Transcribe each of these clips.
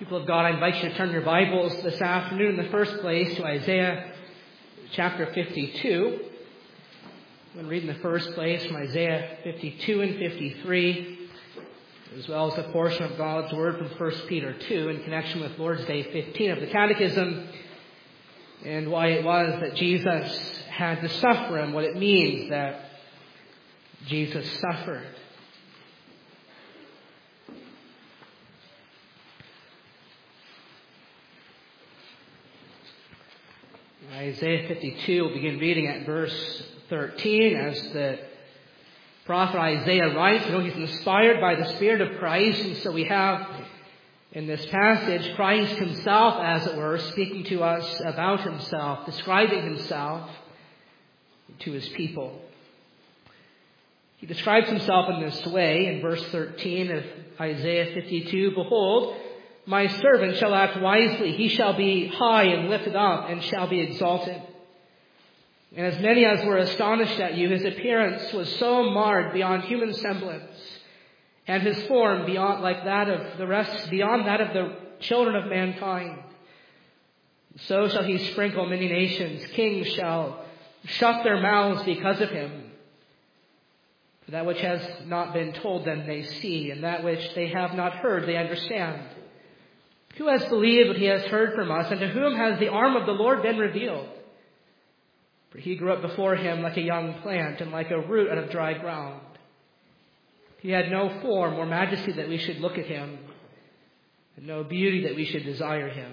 People of God, I invite you to turn your Bibles this afternoon in the first place to Isaiah chapter 52. I'm going to read in the first place from Isaiah 52 and 53, as well as a portion of God's Word from 1 Peter 2 in connection with Lord's Day 15 of the Catechism, and why it was that Jesus had to suffer and what it means that Jesus suffered. Isaiah 52, we'll begin reading at verse 13 as the prophet Isaiah writes. You know, he's inspired by the Spirit of Christ, and so we have in this passage Christ himself, as it were, speaking to us about himself, describing himself to his people. He describes himself in this way in verse 13 of Isaiah 52. Behold, my servant shall act wisely. He shall be high and lifted up and shall be exalted. And as many as were astonished at you, his appearance was so marred beyond human semblance, and his form beyond that of the children of mankind. So shall he sprinkle many nations. Kings shall shut their mouths because of him. For that which has not been told them they see, and that which they have not heard they understand. Who has believed what he has heard from us, and to whom has the arm of the Lord been revealed? For he grew up before him like a young plant, and like a root out of dry ground. He had no form or majesty that we should look at him, and no beauty that we should desire him.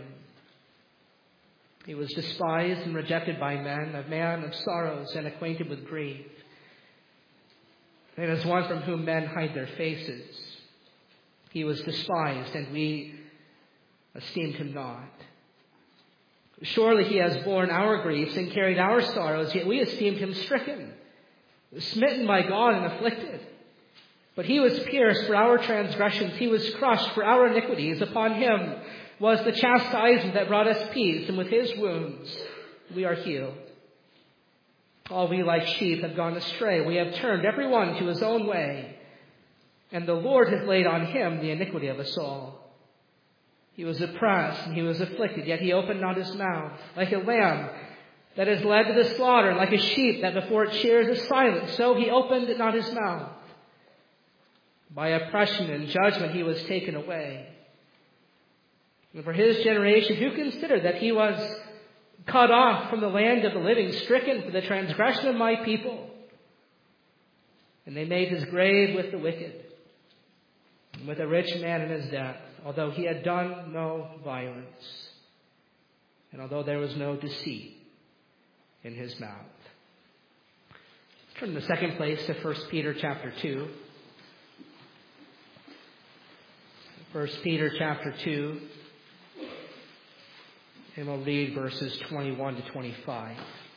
He was despised and rejected by men, a man of sorrows and acquainted with grief, and as one from whom men hide their faces. He was despised, and we esteemed him not. Surely he has borne our griefs and carried our sorrows, yet we esteemed him stricken, smitten by God and afflicted. But he was pierced for our transgressions, he was crushed for our iniquities. Upon him was the chastisement that brought us peace, and with his wounds we are healed. All we like sheep have gone astray. We have turned every one to his own way, and the Lord has laid on him the iniquity of us all. He was oppressed and he was afflicted, yet he opened not his mouth. Like a lamb that is led to the slaughter, and like a sheep that before it shears is silent, so he opened not his mouth. By oppression and judgment he was taken away. And for his generation, who considered that he was cut off from the land of the living, stricken for the transgression of my people? And they made his grave with the wicked, and with a rich man in his death, although he had done no violence, and although there was no deceit in his mouth. Let's turn in the second place to 1 Peter chapter 2. 1 Peter chapter 2, and we'll read verses 21 to 25.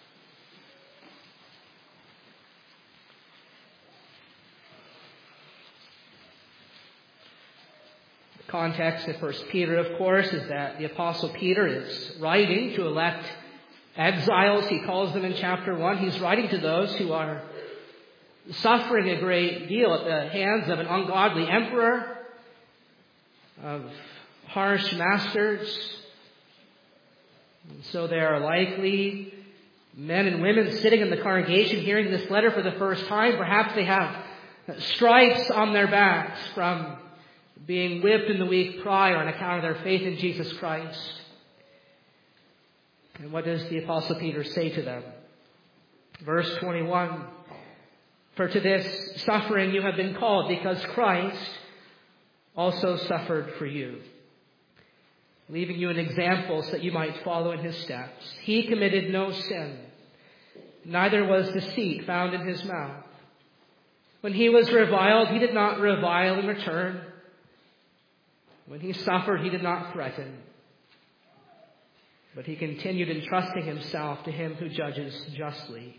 The context of 1 Peter, of course, is that the Apostle Peter is writing to elect exiles, he calls them in chapter 1. He's writing to those who are suffering a great deal at the hands of an ungodly emperor, of harsh masters. And so there are likely men and women sitting in the congregation hearing this letter for the first time. Perhaps they have stripes on their backs from being whipped in the week prior on account of their faith in Jesus Christ. And what does the Apostle Peter say to them? Verse 21, for to this suffering you have been called, because Christ also suffered for you, leaving you an example so that you might follow in his steps. He committed no sin, neither was deceit found in his mouth. When he was reviled, he did not revile in return. When he suffered, he did not threaten, but he continued entrusting himself to him who judges justly.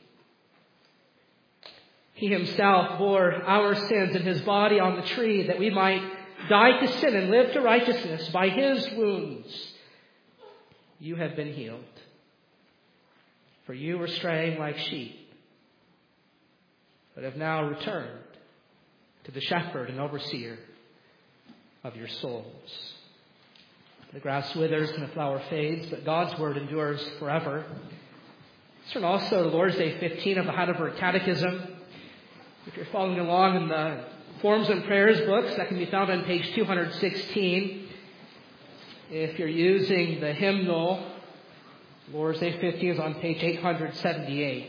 He himself bore our sins in his body on the tree, that we might die to sin and live to righteousness. By his wounds you have been healed. For you were straying like sheep, but have now returned to the shepherd and overseer of your souls. The grass withers and the flower fades, but God's word endures forever. Let's turn also to Lord's Day 15 of the Heidelberg Catechism. If you're following along in the Forms and Prayers books, that can be found on page 216. If you're using the hymnal, Lord's Day 15 is on page 878.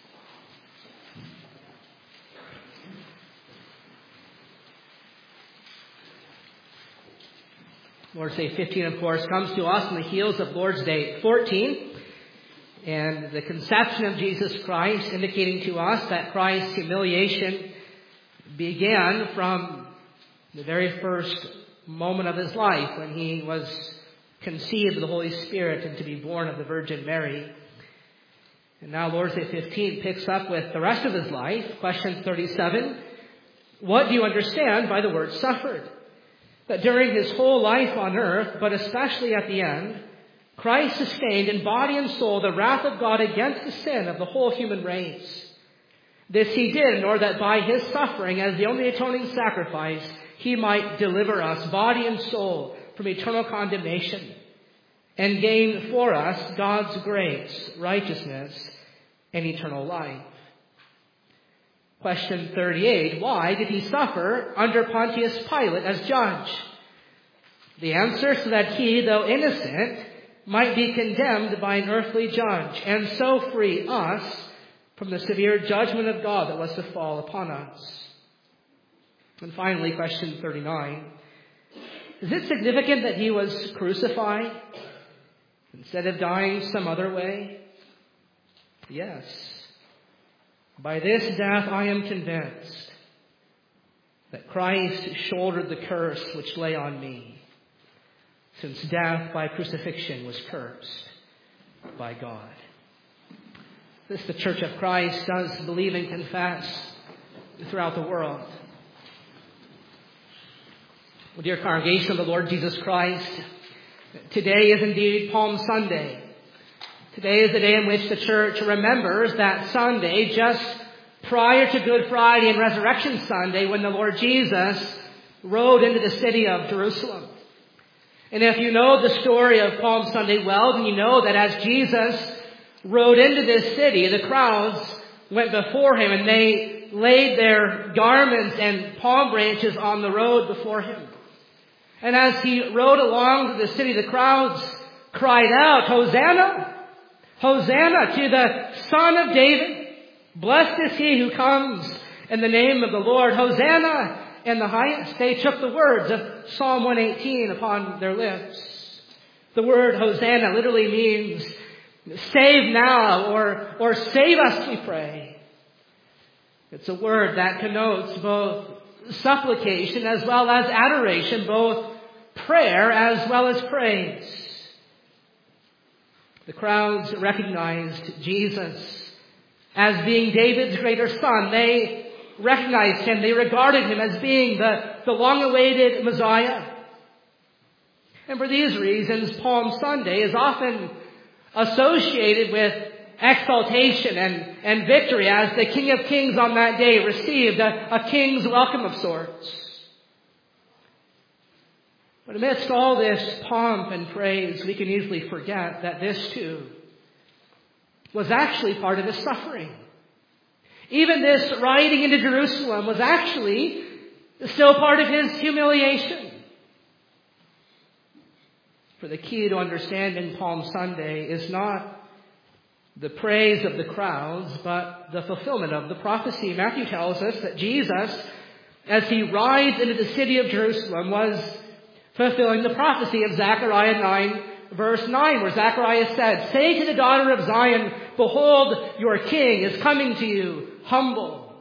Lord's Day 15, of course, comes to us on the heels of Lord's Day 14 and the conception of Jesus Christ, indicating to us that Christ's humiliation began from the very first moment of his life when he was conceived of the Holy Spirit and to be born of the Virgin Mary. And now Lord's Day 15 picks up with the rest of his life. Question 37, what do you understand by the word suffered? That during his whole life on earth, but especially at the end, Christ sustained in body and soul the wrath of God against the sin of the whole human race. This he did in order that by his suffering as the only atoning sacrifice, he might deliver us, body and soul, from eternal condemnation and gain for us God's grace, righteousness, and eternal life. Question 38, why did he suffer under Pontius Pilate as judge? The answer, so that he, though innocent, might be condemned by an earthly judge and so free us from the severe judgment of God that was to fall upon us. And finally, question 39, is it significant that he was crucified instead of dying some other way? Yes. By this death I am convinced that Christ shouldered the curse which lay on me, since death by crucifixion was cursed by God. This the Church of Christ does believe and confess throughout the world. Well, dear congregation of the Lord Jesus Christ, today is indeed Palm Sunday. Today is the day in which the Church remembers that Sunday just prior to Good Friday and Resurrection Sunday when the Lord Jesus rode into the city of Jerusalem. And if you know the story of Palm Sunday well, then you know that as Jesus rode into this city, the crowds went before him and they laid their garments and palm branches on the road before him. And as he rode along to the city, the crowds cried out, Hosanna! Hosanna to the Son of David. Blessed is he who comes in the name of the Lord. Hosanna in the highest. They took the words of Psalm 118 upon their lips. The word Hosanna literally means save now or save us, we pray. It's a word that connotes both supplication as well as adoration, both prayer as well as praise. The crowds recognized Jesus as being David's greater son. They recognized him. They regarded him as being the long-awaited Messiah. And for these reasons, Palm Sunday is often associated with exaltation and victory, as the King of Kings on that day received a king's welcome of sorts. But amidst all this pomp and praise, we can easily forget that this too was actually part of his suffering. Even this riding into Jerusalem was actually still part of his humiliation. For the key to understanding Palm Sunday is not the praise of the crowds, but the fulfillment of the prophecy. Matthew tells us that Jesus, as he rides into the city of Jerusalem, was fulfilling the prophecy of Zechariah 9, verse 9, where Zechariah said, say to the daughter of Zion, behold, your king is coming to you, humble,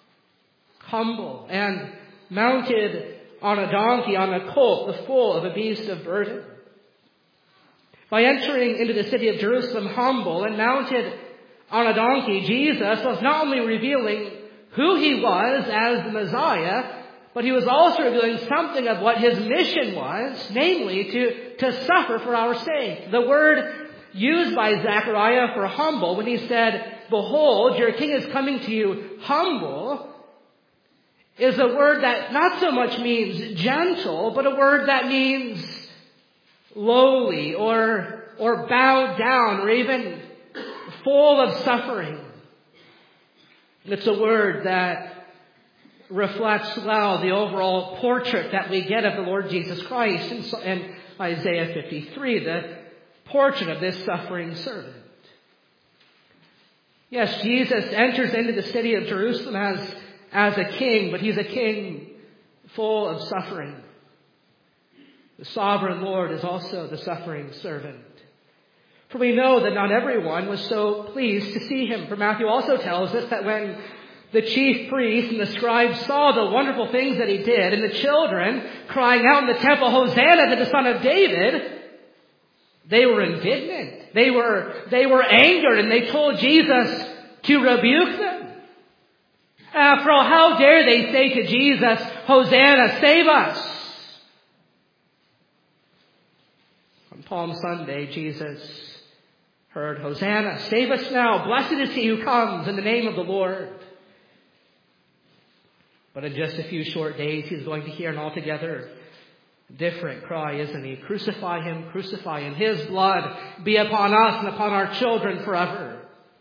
and mounted on a donkey, on a colt, the foal of a beast of burden. By entering into the city of Jerusalem humble and mounted on a donkey, Jesus was not only revealing who he was as the Messiah, but he was also revealing something of what his mission was, namely to suffer for our sake. The word used by Zechariah for humble, when he said, behold, your king is coming to you humble, is a word that not so much means gentle, but a word that means lowly or bowed down or even full of suffering. It's a word that reflects well the overall portrait that we get of the Lord Jesus Christ in Isaiah 53, the portrait of this suffering servant. Yes, Jesus enters into the city of Jerusalem as a king, but he's a king full of suffering. The sovereign Lord is also the suffering servant. For we know that not everyone was so pleased to see him. For Matthew also tells us that when the chief priests and the scribes saw the wonderful things that he did, and the children crying out in the temple, "Hosanna to the Son of David," they were indignant. They were angered, and they told Jesus to rebuke them. After all, how dare they say to Jesus, "Hosanna, save us"? On Palm Sunday, Jesus heard, "Hosanna, save us now. Blessed is he who comes in the name of the Lord." But in just a few short days, he's going to hear an altogether different cry, isn't he? "Crucify him, crucify him. His blood be upon us and upon our children forever."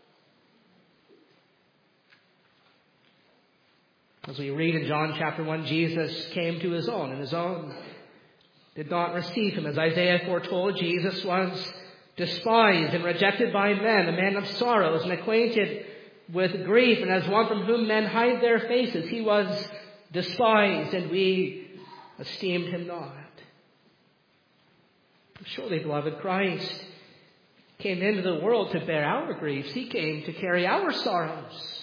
As we read in John chapter 1, Jesus came to his own, and his own did not receive him. As Isaiah foretold, Jesus was despised and rejected by men, a man of sorrows and acquainted with grief, and as one from whom men hide their faces. He was despised, and we esteemed him not. Surely, beloved, Christ came into the world to bear our griefs. He came to carry our sorrows.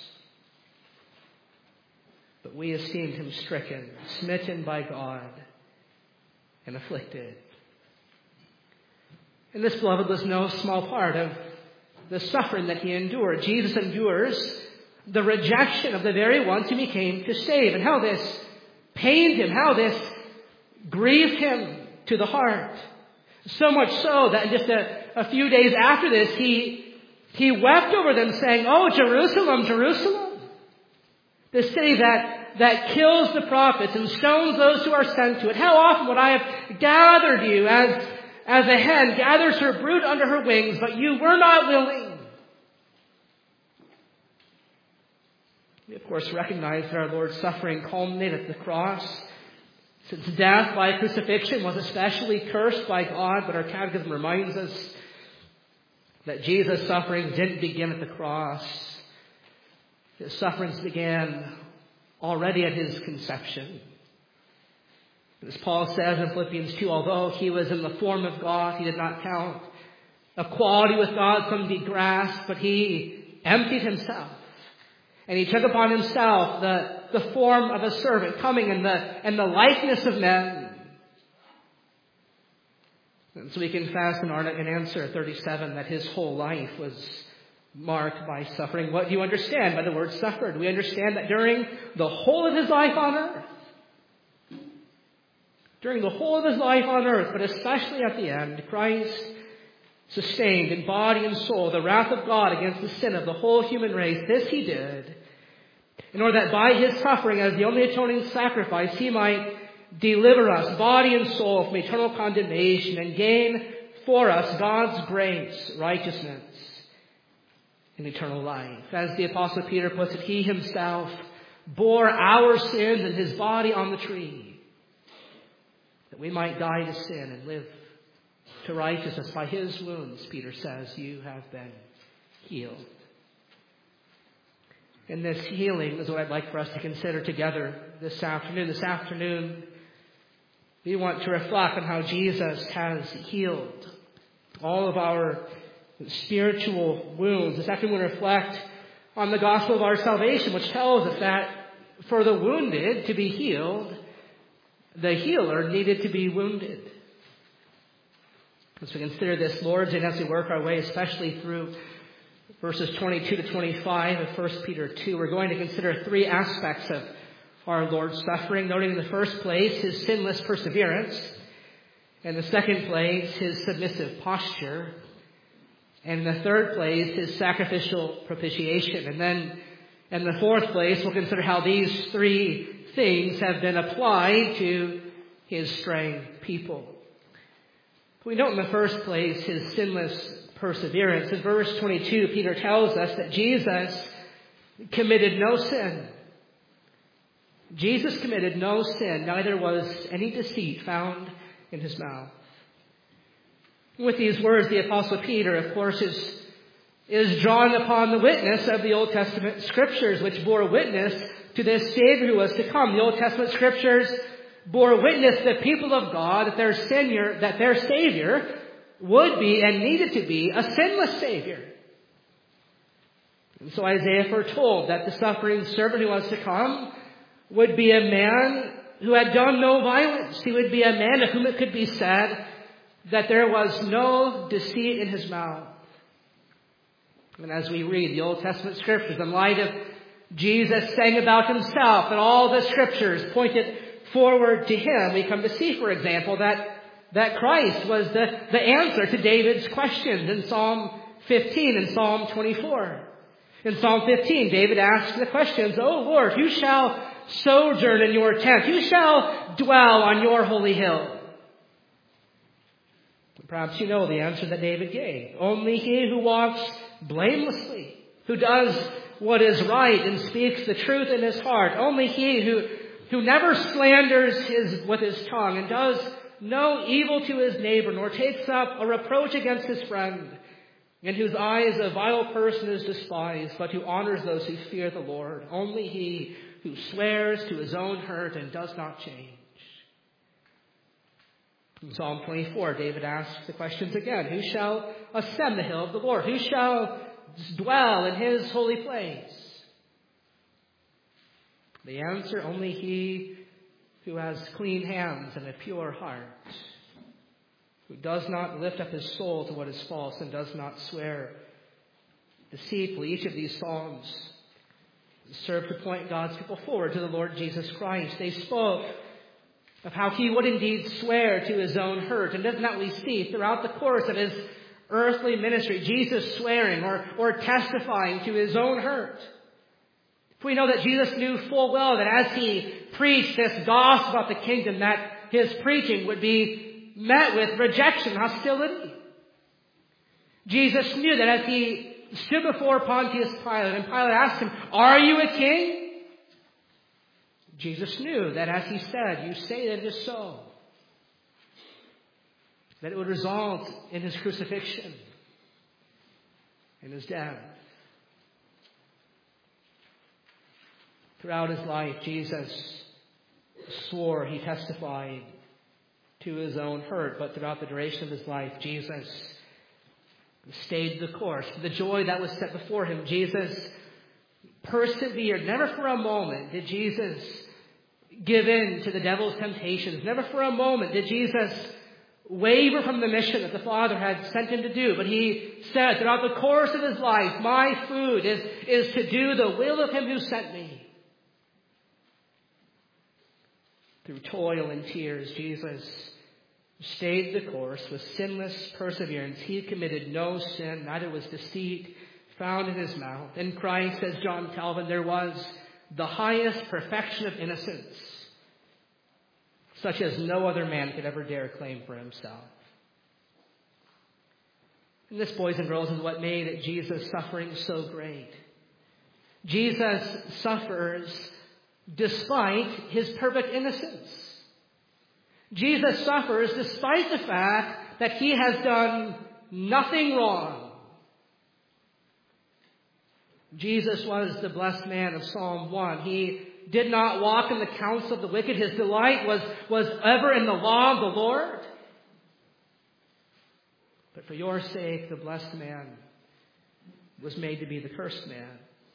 But we esteemed him stricken, smitten by God, and afflicted. And this, beloved, was no small part of the suffering that he endured. Jesus endures the rejection of the very ones whom he came to save, and how this pained him, how this grieved him to the heart. So much so that just a few days after this, he wept over them, saying, "Oh, Jerusalem, Jerusalem, the city that kills the prophets and stones those who are sent to it. How often would I have gathered you as a hen gathers her brood under her wings, but you were not willing." We, of course, recognize that our Lord's suffering culminated at the cross, since death by crucifixion was especially cursed by God. But our catechism reminds us that Jesus' sufferings didn't begin at the cross. His sufferings began already at his conception. As Paul says in Philippians 2, although he was in the form of God, he did not count equality with God something to be grasped, but he emptied himself. And he took upon himself the form of a servant, coming in the likeness of men. And so we confess in answer 37 that his whole life was marked by suffering. What do you understand by the word suffered? We understand that during the whole of his life on earth, but especially at the end, Christ sustained in body and soul the wrath of God against the sin of the whole human race. This he did in order that by his suffering as the only atoning sacrifice, he might deliver us, body and soul, from eternal condemnation and gain for us God's grace, righteousness, and eternal life. As the Apostle Peter puts it, he himself bore our sins in his body on the tree, that we might die to sin and live to righteousness. By his wounds, Peter says, you have been healed. And this healing is what I'd like for us to consider together this afternoon. This afternoon, we want to reflect on how Jesus has healed all of our spiritual wounds. This afternoon, we reflect on the gospel of our salvation, which tells us that for the wounded to be healed, the healer needed to be wounded. As we consider this Lord's Day, and as we work our way, especially through verses 22 to 25 of 1 Peter 2, we're going to consider three aspects of our Lord's suffering, noting in the first place his sinless perseverance, in the second place his submissive posture, and in the third place his sacrificial propitiation. And then in the fourth place, we'll consider how these three things have been applied to his straying people. We note in the first place his sinless perseverance. In verse 22, Peter tells us that Jesus committed no sin. Jesus committed no sin, neither was any deceit found in his mouth. With these words, the Apostle Peter, of course, is drawing upon the witness of the Old Testament Scriptures, which bore witness to this Savior who was to come. The Old Testament Scriptures bore witness to the people of God that their Savior would be and needed to be a sinless Savior. And so Isaiah foretold that the suffering servant who was to come would be a man who had done no violence. He would be a man of whom it could be said that there was no deceit in his mouth. And as we read the Old Testament Scriptures, in light of Jesus saying about himself and all the Scriptures pointed forward to him, we come to see, for example, that Christ was the answer to David's questions in Psalm 15 and Psalm 24. In Psalm 15, David asks the questions, "O Lord, who shall sojourn in your tent? Who shall dwell on your holy hill?" Perhaps you know the answer that David gave. Only he who walks blamelessly, who does what is right and speaks the truth in his heart. Only he who never slanders with his tongue and does no evil to his neighbor, nor takes up a reproach against his friend, in whose eyes a vile person is despised, but who honors those who fear the Lord. Only he who swears to his own hurt and does not change. In Psalm 24, David asks the questions again. Who shall ascend the hill of the Lord? Who shall dwell in his holy place? The answer, only he who has clean hands and a pure heart, who does not lift up his soul to what is false and does not swear deceitfully. Each of these psalms serve to point God's people forward to the Lord Jesus Christ. They spoke of how he would indeed swear to his own hurt. And doesn't that we see throughout the course of his earthly ministry, Jesus swearing or testifying to his own hurt. We know that Jesus knew full well that as he preached this gospel about the kingdom, that his preaching would be met with rejection, hostility. Jesus knew that as he stood before Pontius Pilate, and Pilate asked him, "Are you a king?" Jesus knew that as he said, "You say that it is so," that it would result in his crucifixion and his death. Throughout his life, Jesus swore, he testified to his own hurt, but throughout the duration of his life, Jesus stayed the course. The joy that was set before him, Jesus persevered. Never for a moment did Jesus give in to the devil's temptations. Never for a moment did Jesus waver from the mission that the Father had sent him to do. But he said throughout the course of his life, "My food is to do the will of him who sent me." Through toil and tears, Jesus stayed the course with sinless perseverance. He committed no sin, neither was deceit found in his mouth. In Christ, says John Calvin, there was the highest perfection of innocence, such as no other man could ever dare claim for himself. And this, boys and girls, is what made Jesus' suffering so great. Jesus suffers despite his perfect innocence. Jesus suffers despite the fact that he has done nothing wrong. Jesus was the blessed man of Psalm 1. He did not walk in the counsel of the wicked. His delight was ever in the law of the Lord. But for your sake, the blessed man was made to be the cursed man.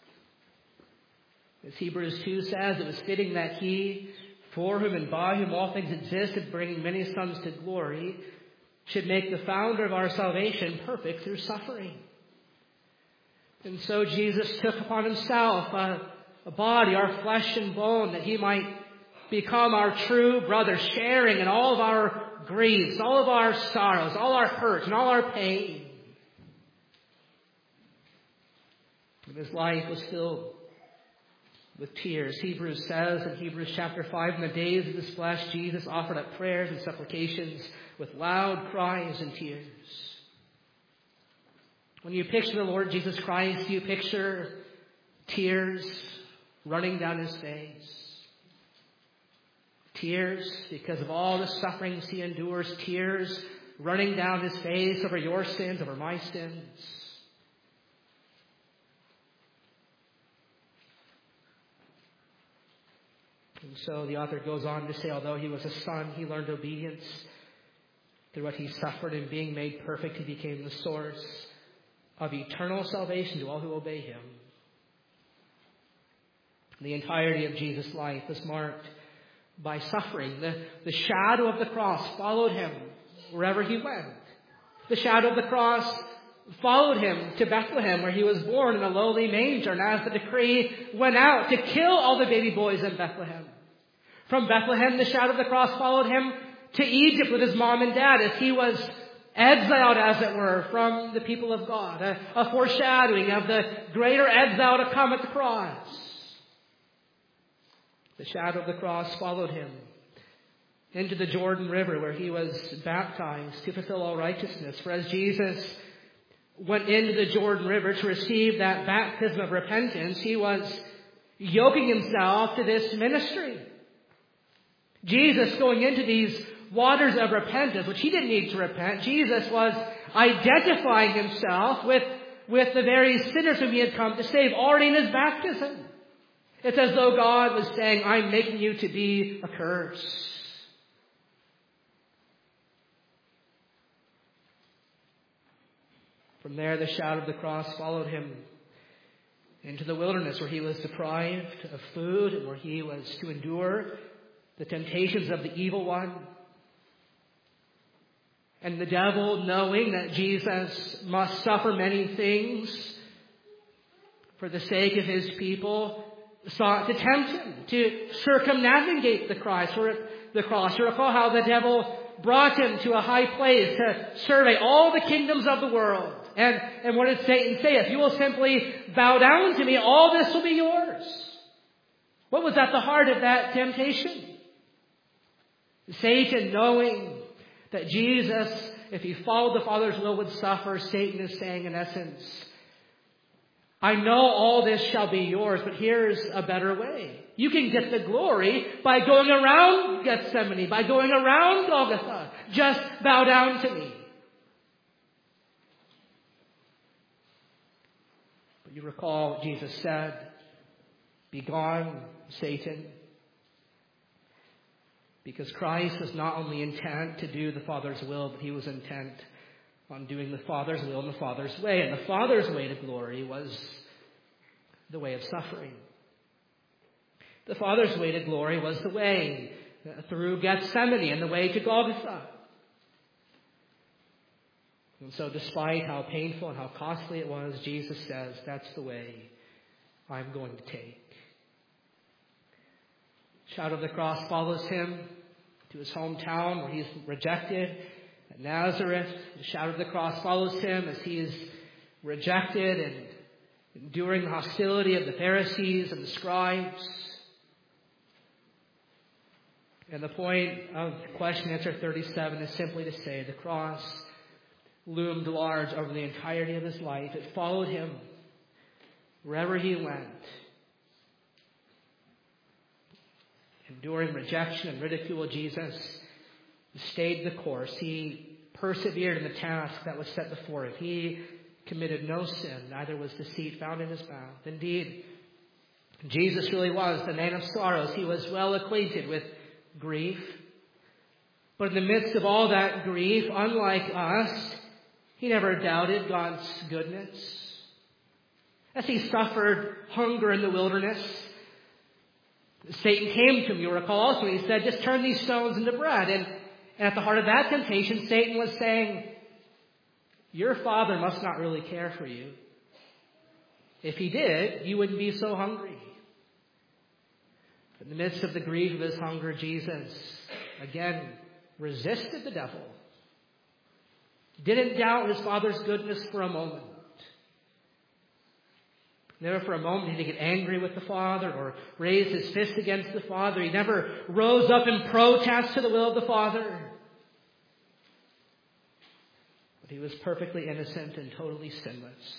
As Hebrews 2 says, it was fitting that he, for whom and by whom all things existed, bringing many sons to glory, should make the founder of our salvation perfect through suffering. And so Jesus took upon himself a body, our flesh and bone, that he might become our true brother, sharing in all of our griefs, all of our sorrows, all our hurts, and all our pain. And his life was filled with tears. Hebrews says in Hebrews chapter 5, in the days of his flesh, Jesus offered up prayers and supplications with loud cries and tears. When you picture the Lord Jesus Christ, you picture tears running down his face. Tears because of all the sufferings he endures. Tears running down his face over your sins, over my sins. And so the author goes on to say, although he was a son, he learned obedience through what he suffered, and being made perfect, he became the source of eternal salvation to all who obey him. The entirety of Jesus' life was marked by suffering. The shadow of the cross followed him wherever he went. The shadow of the cross followed him to Bethlehem, where he was born in a lowly manger, and as the decree went out to kill all the baby boys in Bethlehem. From Bethlehem, the shadow of the cross followed him to Egypt with his mom and dad as he was exiled, as it were, from the people of God. A foreshadowing of the greater exile to come at the cross. The shadow of the cross followed him into the Jordan River, where he was baptized to fulfill all righteousness. For as Jesus went into the Jordan River to receive that baptism of repentance, he was yoking himself to this ministry. Jesus, going into these waters of repentance, which he didn't need to repent, Jesus was identifying himself with the very sinners whom he had come to save already in his baptism. It's as though God was saying, I'm making you to be a curse. From there, the shadow of the cross followed him into the wilderness, where he was deprived of food and where he was to endure the temptations of the evil one. And the devil, knowing that Jesus must suffer many things for the sake of his people, sought to tempt him, to circumnavigate the cross. You recall how the devil brought him to a high place to survey all the kingdoms of the world. And what did Satan say? If you will simply bow down to me, all this will be yours. What was at the heart of that temptation? Satan, knowing that Jesus, if he followed the Father's will, would suffer, Satan is saying, in essence, I know all this shall be yours, but here's a better way. You can get the glory by going around Gethsemane, by going around Golgotha. Just bow down to me. But you recall what Jesus said, "Begone, Satan." Because Christ was not only intent to do the Father's will, but he was intent on doing the Father's will in the Father's way. And the Father's way to glory was the way of suffering. The Father's way to glory was the way through Gethsemane and the way to Golgotha. And so despite how painful and how costly it was, Jesus says, that's the way I'm going to take. Shadow of the cross follows him to his hometown where he's rejected at Nazareth. The shadow of the cross follows him as he is rejected and enduring the hostility of the Pharisees and the scribes. And the point of question answer 37 is simply to say the cross loomed large over the entirety of his life. It followed him wherever he went. Enduring rejection and ridicule, Jesus stayed the course. He persevered in the task that was set before him. He committed no sin, neither was deceit found in his mouth. Indeed, Jesus really was the man of sorrows. He was well acquainted with grief. But in the midst of all that grief, unlike us, he never doubted God's goodness. As he suffered hunger in the wilderness, Satan came to him, you recall also, he said, just turn these stones into bread. And at the heart of that temptation, Satan was saying, your Father must not really care for you. If he did, you wouldn't be so hungry. In the midst of the grief of his hunger, Jesus, again, resisted the devil. Didn't doubt his Father's goodness for a moment. Never for a moment did he get angry with the Father or raise his fist against the Father. He never rose up in protest to the will of the Father. But he was perfectly innocent and totally sinless.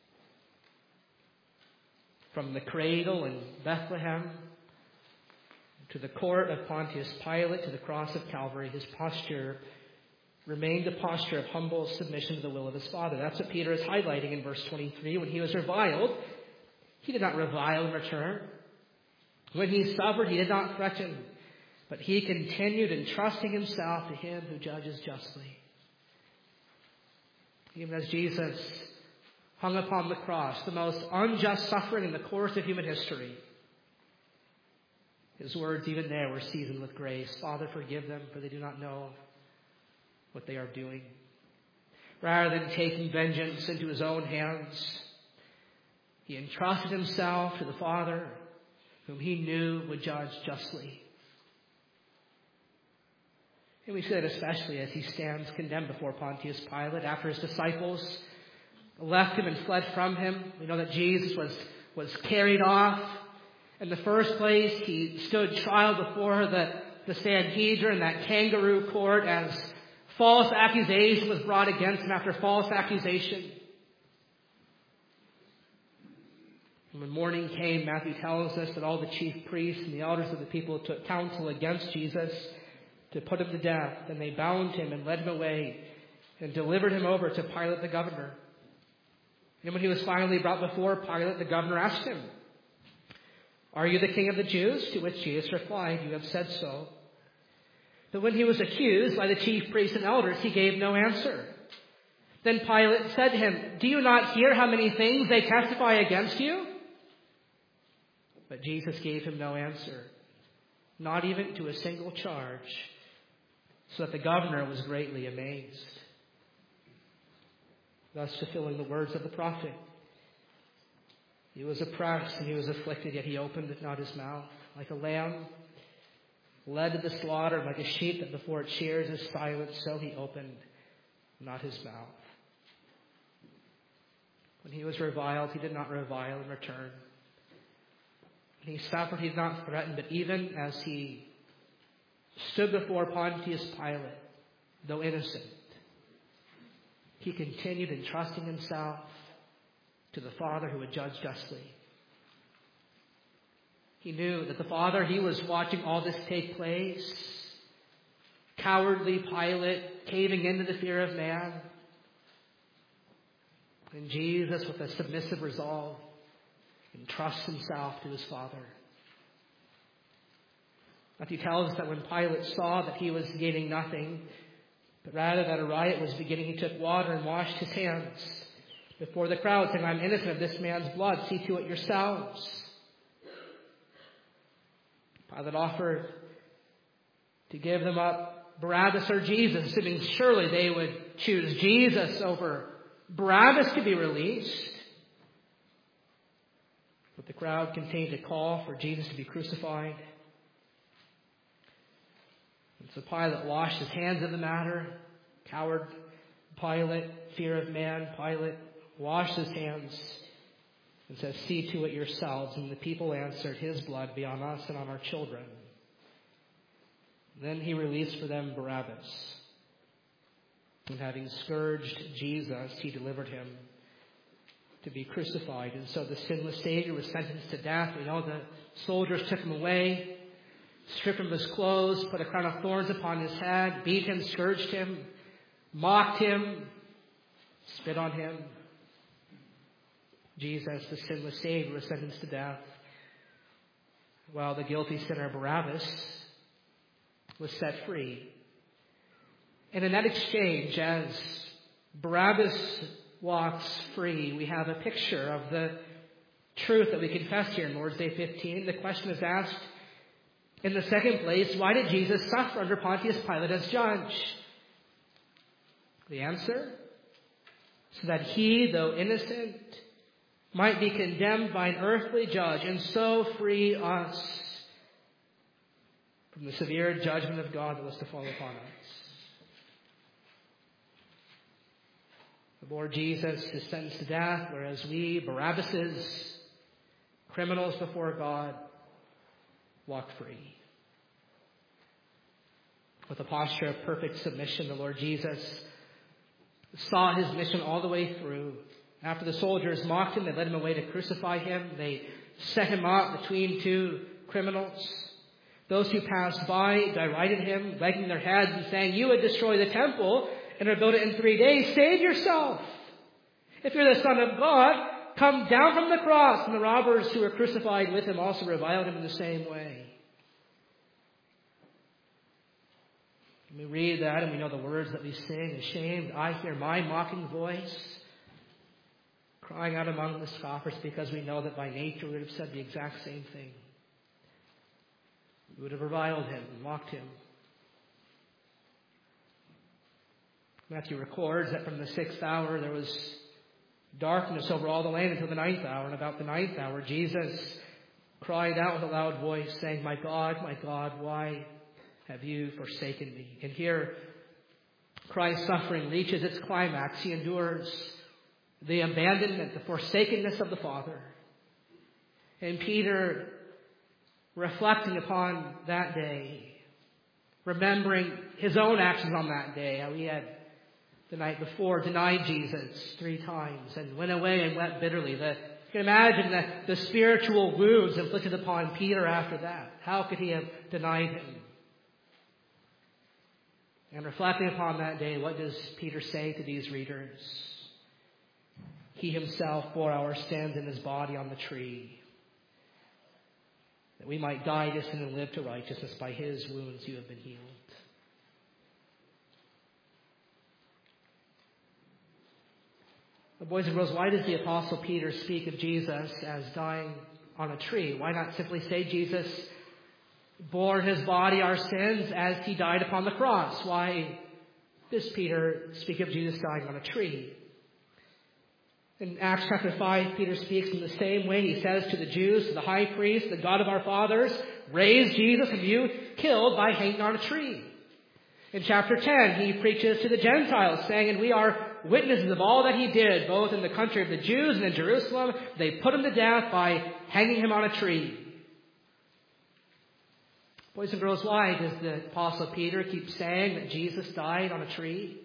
From the cradle in Bethlehem to the court of Pontius Pilate to the cross of Calvary, his posture remained a posture of humble submission to the will of his Father. That's what Peter is highlighting in verse 23. When he was reviled, he did not revile in return. When he suffered, he did not threaten, but he continued entrusting himself to him who judges justly. Even as Jesus hung upon the cross, the most unjust suffering in the course of human history, his words even there were seasoned with grace. Father, forgive them, for they do not know what they are doing. Rather than taking vengeance into his own hands, he entrusted himself to the Father, whom he knew would judge justly. And we see that especially as he stands condemned before Pontius Pilate after his disciples left him and fled from him. We know that Jesus was carried off. In the first place, he stood trial before the Sanhedrin, that kangaroo court, as false accusation was brought against him after false accusation. And when morning came, Matthew tells us that all the chief priests and the elders of the people took counsel against Jesus to put him to death. And they bound him and led him away and delivered him over to Pilate the governor. And when he was finally brought before Pilate, the governor asked him, "Are you the king of the Jews?" To which Jesus replied, "You have said so." But when he was accused by the chief priests and elders, he gave no answer. Then Pilate said to him, "Do you not hear how many things they testify against you?" But Jesus gave him no answer, not even to a single charge, so that the governor was greatly amazed. Thus fulfilling the words of the prophet. He was oppressed and he was afflicted, yet he opened not his mouth. Like a lamb led to the slaughter, like a sheep that before its shears is silent, so he opened not his mouth. When he was reviled, he did not revile in return. When he suffered, he did not threaten, but even as he stood before Pontius Pilate, though innocent, he continued entrusting himself to the Father who would judge justly. He knew that the Father, he was watching all this take place. Cowardly Pilate caving into the fear of man. And Jesus, with a submissive resolve, entrusts himself to his Father. Matthew tells us that when Pilate saw that he was gaining nothing, but rather that a riot was beginning, he took water and washed his hands before the crowd, saying, "I'm innocent of this man's blood. See to it yourselves." Pilate offered to give them up, Barabbas or Jesus, assuming surely they would choose Jesus over Barabbas to be released. But the crowd continued to call for Jesus to be crucified. And so Pilate washed his hands of the matter. Coward Pilate, fear of man, Pilate washed his hands and says, "See to it yourselves." And the people answered, "His blood be on us and on our children." Then he released for them Barabbas. And having scourged Jesus, he delivered him to be crucified. And so the sinless Savior was sentenced to death. We know the soldiers took him away, stripped him of his clothes, put a crown of thorns upon his head, beat him, scourged him, mocked him, spit on him. Jesus, the sinless Savior, was sentenced to death, while the guilty sinner Barabbas was set free. And in that exchange, as Barabbas walks free, we have a picture of the truth that we confess here in Lord's Day 15. The question is asked, in the second place, why did Jesus suffer under Pontius Pilate as judge? The answer, so that he, though innocent, might be condemned by an earthly judge and so free us from the severe judgment of God that was to fall upon us. The Lord Jesus is sentenced to death, whereas we, Barabbases, criminals before God, walk free. With a posture of perfect submission, the Lord Jesus saw his mission all the way through. After the soldiers mocked him, they led him away to crucify him. They set him up between two criminals. Those who passed by derided him, wagging their heads and saying, "You would destroy the temple and rebuild it in 3 days. Save yourself. If you're the Son of God, come down from the cross." And the robbers who were crucified with him also reviled him in the same way. We read that and we know the words that we sing. "Ashamed, I hear my mocking voice crying out among the scoffers," because we know that by nature we would have said the exact same thing. We would have reviled him and mocked him. Matthew records that from the 6th hour there was darkness over all the land until the 9th hour. And about the 9th hour, Jesus cried out with a loud voice, saying, my God, why have you forsaken me?" And here, Christ's suffering reaches its climax. He endures the abandonment, the forsakenness of the Father. And Peter, reflecting upon that day, remembering his own actions on that day, how he had the night before denied Jesus 3 times and went away and wept bitterly. You can imagine the spiritual wounds inflicted upon Peter after that. How could he have denied him? And reflecting upon that day, what does Peter say to these readers? He himself bore our sins in his body on the tree, that we might die to sin and live to righteousness. By his wounds you have been healed. But boys and girls, why does the Apostle Peter speak of Jesus as dying on a tree? Why not simply say Jesus bore in his body our sins as he died upon the cross? Why does Peter speak of Jesus dying on a tree? In Acts chapter 5, Peter speaks in the same way. He says to the Jews, to the high priest, "The God of our fathers raised Jesus and you killed by hanging on a tree." In chapter 10, he preaches to the Gentiles, saying, "And we are witnesses of all that he did, both in the country of the Jews and in Jerusalem. They put him to death by hanging him on a tree." Boys and girls, why does the Apostle Peter keep saying that Jesus died on a tree?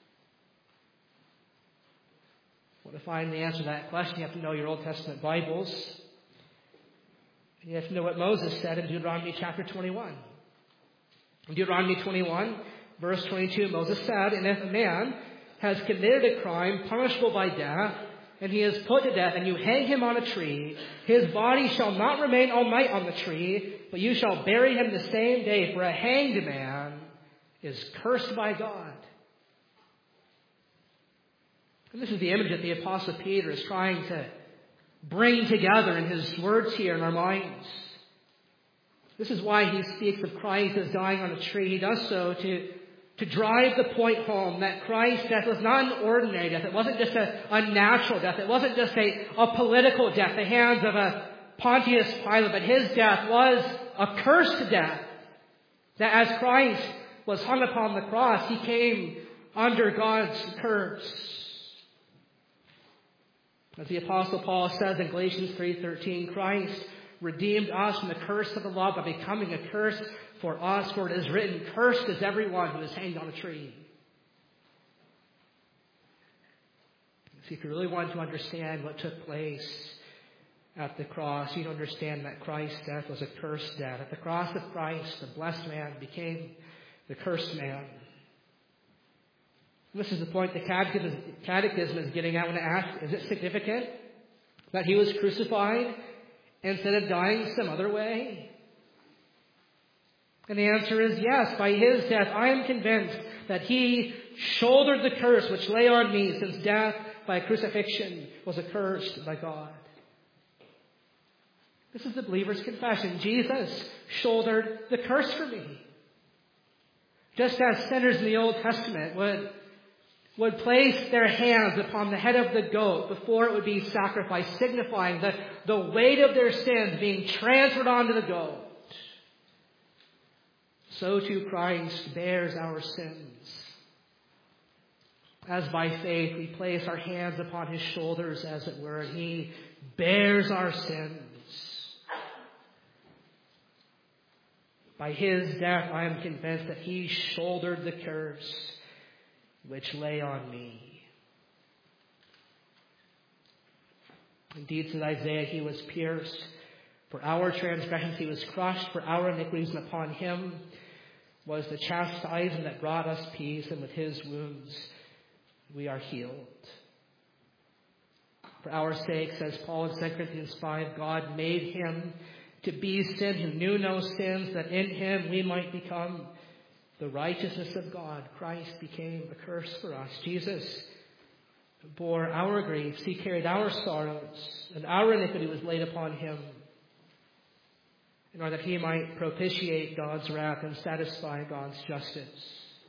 Well, to find the answer to that question, you have to know your Old Testament Bibles. You have to know what Moses said in Deuteronomy chapter 21. In Deuteronomy 21, verse 22, Moses said, "And if a man has committed a crime punishable by death, and he is put to death, and you hang him on a tree, his body shall not remain all night on the tree, but you shall bury him the same day, for a hanged man is cursed by God." And this is the image that the Apostle Peter is trying to bring together in his words here in our minds. This is why he speaks of Christ as dying on a tree. He does so to drive the point home that Christ's death was not an ordinary death. It wasn't just a natural death. It wasn't just a political death, the hands of a Pontius Pilate, but his death was a cursed death. That as Christ was hung upon the cross, he came under God's curse. As the Apostle Paul says in Galatians 3:13, Christ redeemed us from the curse of the law by becoming a curse for us, for it is written, "Cursed is everyone who is hanged on a tree." See, if you really want to understand what took place at the cross, you understand that Christ's death was a cursed death. At the cross of Christ, the blessed man became the cursed man. This is the point the Catechism is getting at when it asks, is it significant that he was crucified instead of dying some other way? And the answer is yes. By his death, I am convinced that he shouldered the curse which lay on me, since death by crucifixion was accursed by God. This is the believer's confession. Jesus shouldered the curse for me. Just as sinners in the Old Testament would place their hands upon the head of the goat before it would be sacrificed, signifying the weight of their sins being transferred onto the goat, so too Christ bears our sins. As by faith we place our hands upon his shoulders, as it were, and he bears our sins. By his death, I am convinced that he shouldered the curse which lay on me. Indeed, says Isaiah, he was pierced for our transgressions, he was crushed for our iniquities, and upon him was the chastisement that brought us peace, and with his wounds we are healed. For our sake, says Paul in 2 Corinthians 5, God made him to be sin who knew no sins, that in him we might become the righteousness of God. Christ became a curse for us. Jesus bore our griefs. He carried our sorrows, and our iniquity was laid upon him, in order that he might propitiate God's wrath and satisfy God's justice.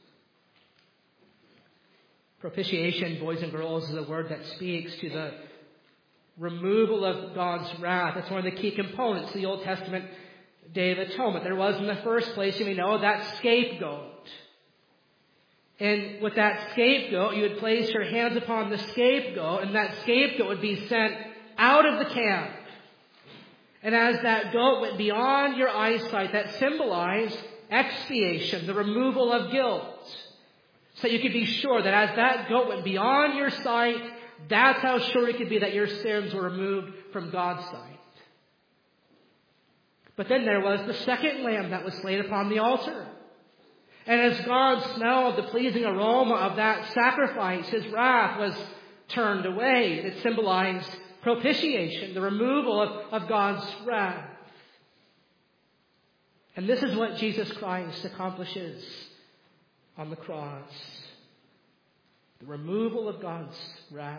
Propitiation, boys and girls, is a word that speaks to the removal of God's wrath. It's one of the key components of the Old Testament Day of Atonement. There was, in the first place, you may know, that scapegoat. And with that scapegoat, you would place your hands upon the scapegoat, and that scapegoat would be sent out of the camp. And as that goat went beyond your eyesight, that symbolized expiation, the removal of guilt. So you could be sure that as that goat went beyond your sight, that's how sure you could be that your sins were removed from God's sight. But then there was the second lamb that was slain upon the altar. And as God smelled the pleasing aroma of that sacrifice, his wrath was turned away. It symbolized propitiation, the removal of God's wrath. And this is what Jesus Christ accomplishes on the cross. The removal of God's wrath.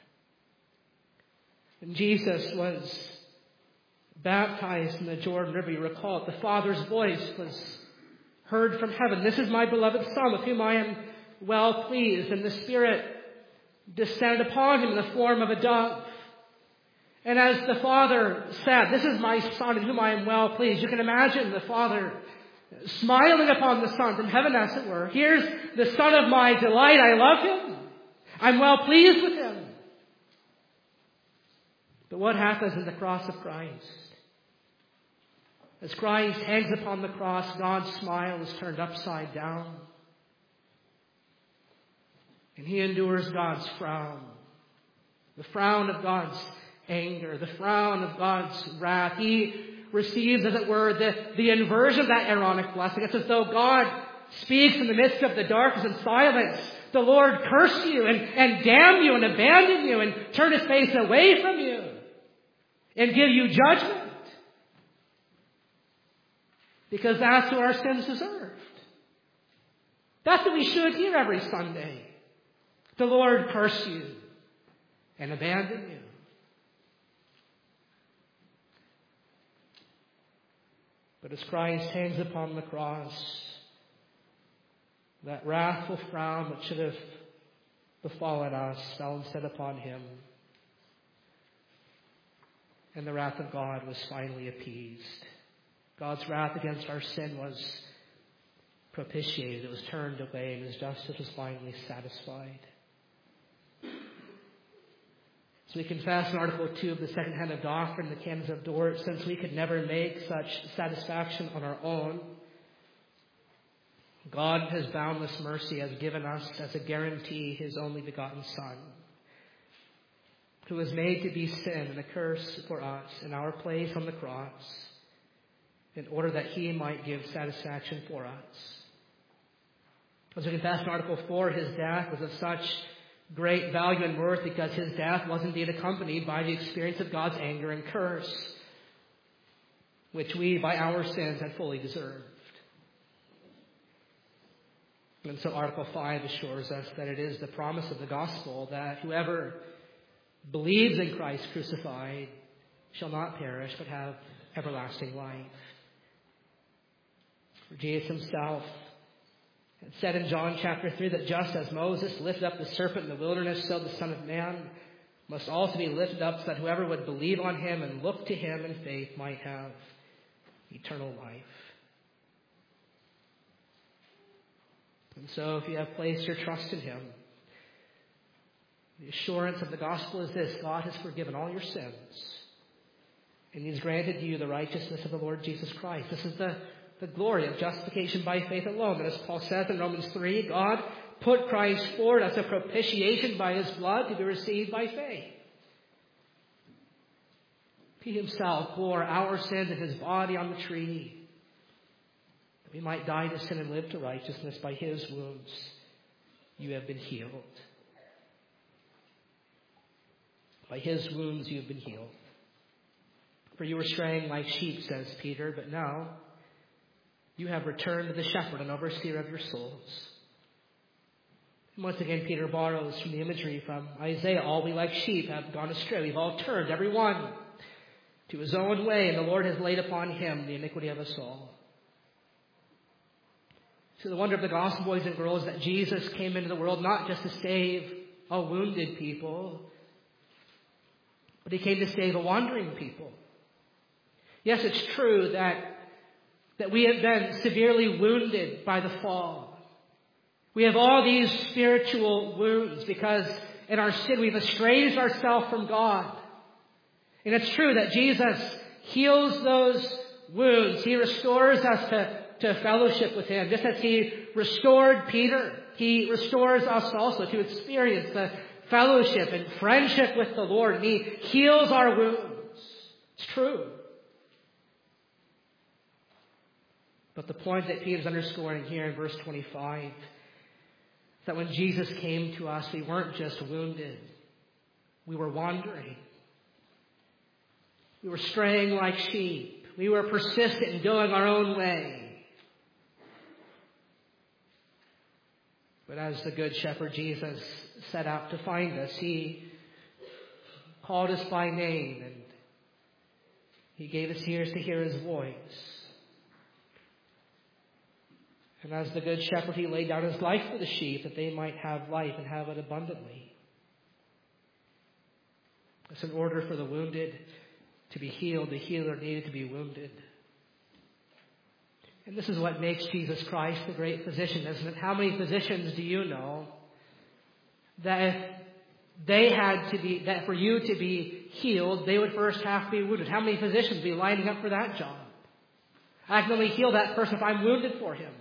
When Jesus was baptized in the Jordan River, you recall it, the Father's voice was heard from heaven. This is my beloved Son, with whom I am well pleased. And the Spirit descended upon him in the form of a dove. And as the Father said, this is my Son in whom I am well pleased, you can imagine the Father smiling upon the Son from heaven, as it were. Here's the Son of my delight. I love him. I'm well pleased with him. But what happens in the cross of Christ? As Christ hangs upon the cross, God's smile is turned upside down. And he endures God's frown. The frown of God's anger. The frown of God's wrath. He receives, as it were, the inversion of that Aaronic blessing. It's as though God speaks in the midst of the darkness and silence. The Lord curse you and damn you and abandon you and turn his face away from you and give you judgment. Because that's what our sins deserved. That's what we should hear every Sunday. The Lord curse you and abandon you. But as Christ hangs upon the cross, that wrathful frown that should have befallen us fell instead upon him. And the wrath of God was finally appeased. God's wrath against our sin was propitiated. It was turned away, and his justice was finally satisfied. So we confess in Article 2 of the Second Hand of Doctrine, the Canons of Dort, since we could never make such satisfaction on our own, God in his boundless mercy has given us as a guarantee his only begotten Son, who was made to be sin and a curse for us in our place on the cross, in order that he might give satisfaction for us. As we confess in Article 4, his death was of such great value and worth because his death was indeed accompanied by the experience of God's anger and curse, which we, by our sins, had fully deserved. And so Article 5 assures us that it is the promise of the gospel that whoever believes in Christ crucified shall not perish but have everlasting life. For Jesus himself had said in John chapter 3 that just as Moses lifted up the serpent in the wilderness, so the Son of Man must also be lifted up, so that whoever would believe on him and look to him in faith might have eternal life. And so if you have placed your trust in him, the assurance of the gospel is this: God has forgiven all your sins, and he's granted you the righteousness of the Lord Jesus Christ. This is the the glory of justification by faith alone. And as Paul says in Romans 3, God put Christ forward as a propitiation by his blood to be received by faith. He himself bore our sins in his body on the tree, that we might die to sin and live to righteousness. By his wounds you have been healed. By his wounds you have been healed. For you were straying like sheep, says Peter, but now you have returned to the shepherd and overseer of your souls. And once again, Peter borrows from the imagery from Isaiah. All we like sheep have gone astray. We've all turned, every one, to his own way, and the Lord has laid upon him the iniquity of us all. So the wonder of the gospel, boys and girls, that Jesus came into the world not just to save a wounded people, but he came to save a wandering people. Yes, it's true that we have been severely wounded by the fall. We have all these spiritual wounds because in our sin we've estranged ourselves from God. And it's true that Jesus heals those wounds. He restores us to fellowship with him. Just as he restored Peter, he restores us also to experience the fellowship and friendship with the Lord. And he heals our wounds. It's true. But the point that Peter's underscoring here in verse 25 is that when Jesus came to us, we weren't just wounded. We were wandering. We were straying like sheep. We were persistent in going our own way. But as the Good Shepherd Jesus set out to find us, he called us by name and he gave us ears to hear his voice. And as the Good Shepherd, he laid down his life for the sheep that they might have life and have it abundantly. It's in order for the wounded to be healed, the healer needed to be wounded. And this is what makes Jesus Christ the great physician, isn't it? How many physicians do you know that if they had to be, that for you to be healed, they would first have to be wounded? How many physicians would be lining up for that job? I can only heal that person if I'm wounded for him.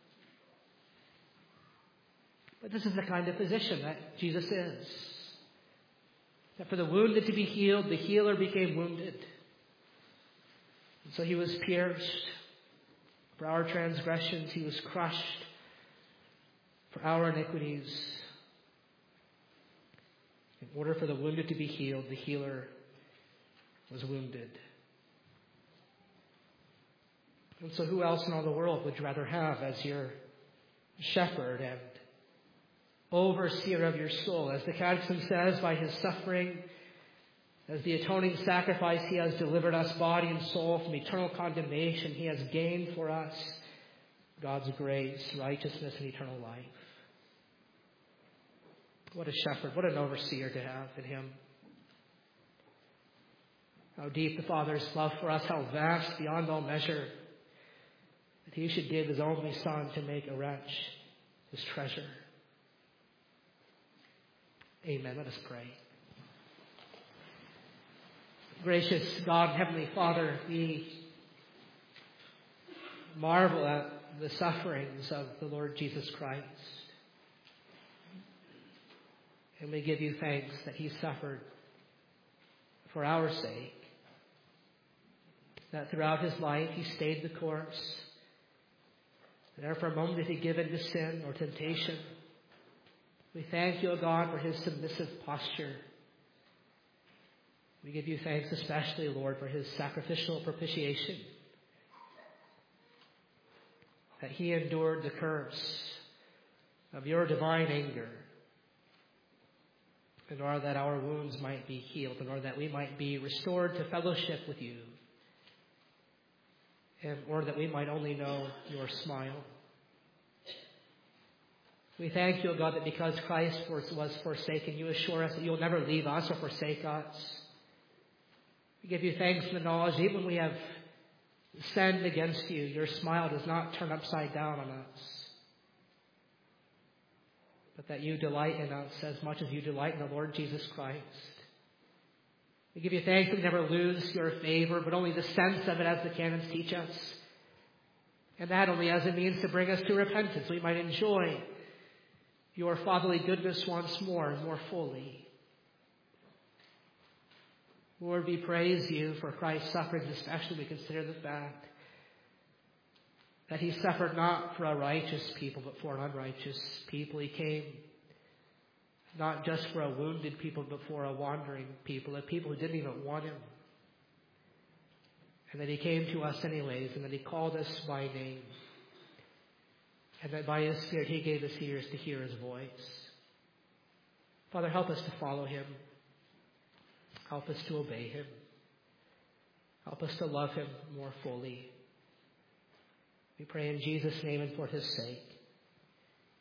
But this is the kind of physician that Jesus is. That for the wounded to be healed, the healer became wounded. And so he was pierced. For our transgressions, he was crushed. For our iniquities. In order for the wounded to be healed, the healer was wounded. And so who else in all the world would you rather have as your shepherd and overseer of your soul? As the Catechism says, by his suffering, as the atoning sacrifice, he has delivered us body and soul from eternal condemnation. He has gained for us God's grace, righteousness, and eternal life. What a shepherd, what an overseer to have in him. How deep the Father's love for us, how vast beyond all measure, that he should give his only Son to make a wretch his treasure. Amen. Let us pray. Gracious God, Heavenly Father, we marvel at the sufferings of the Lord Jesus Christ. And we give you thanks that he suffered for our sake. That throughout his life he stayed the course. Never for a moment did he give in to sin or temptation. We thank you, O God, for his submissive posture. We give you thanks especially, Lord, for his sacrificial propitiation. That he endured the curse of your divine anger in order that our wounds might be healed, in order that we might be restored to fellowship with you, in order that we might only know your smile. We thank you, O God, that because Christ was forsaken, you assure us that you will never leave us or forsake us. We give you thanks for the knowledge that even when we have sinned against you, your smile does not turn upside down on us, but that you delight in us as much as you delight in the Lord Jesus Christ. We give you thanks that we never lose your favor, but only the sense of it as the canons teach us. And that only as a means to bring us to repentance, we might enjoy your fatherly goodness once more and more fully. Lord, we praise you for Christ's sufferings, especially we consider the fact that he suffered not for a righteous people, but for an unrighteous people. He came not just for a wounded people, but for a wandering people, a people who didn't even want him. And that he came to us anyways, and that he called us by name. And that by his Spirit he gave us ears to hear his voice. Father, help us to follow him. Help us to obey him. Help us to love him more fully. We pray in Jesus' name and for his sake.